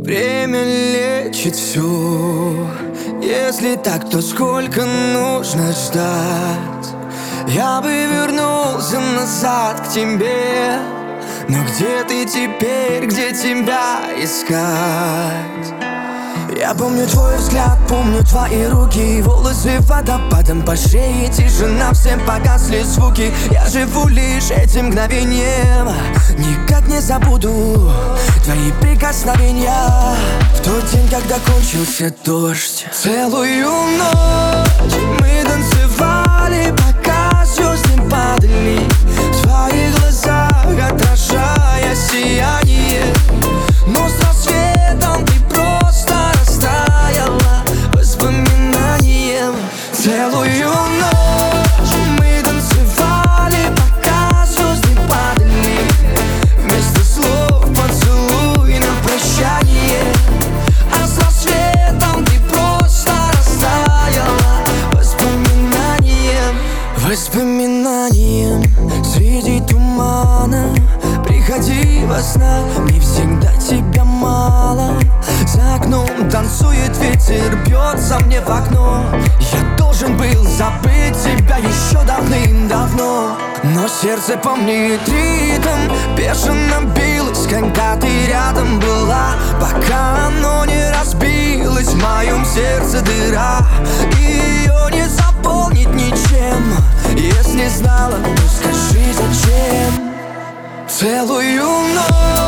Время лечит все. Если так, то сколько нужно ждать? Я бы вернулся назад к тебе. Но где ты теперь, где тебя искать? Я помню твой взгляд, помню твои руки. Волосы водопадом по шее, тишина, все погасли звуки. Я живу лишь этим мгновением, никак не забуду твои прикосновения. В тот день, когда кончился дождь, целую ночь мы танцевали, пока звезды падали в твоих глазах, отражая сияние. Но с рассветом ты просто растаяла воспоминанием. Целую ночь мы танцевали, пока звезды падали. Вместо слов поцелуй на прощание. А с рассветом ты просто растаяла воспоминанием. Воспоминанием среди тумана. Приходи во снах, мне всегда тебя мало. За окном танцует ветер, бьется мне в окно. Я должен был забыть тебя еще давным-давно. Но сердце помнит ритм, бешено билось, когда ты рядом была. Пока оно не разбилось, в моем сердце дыра. И ее не заполнить ничем. Если знала, то скажи зачем. Целую ночь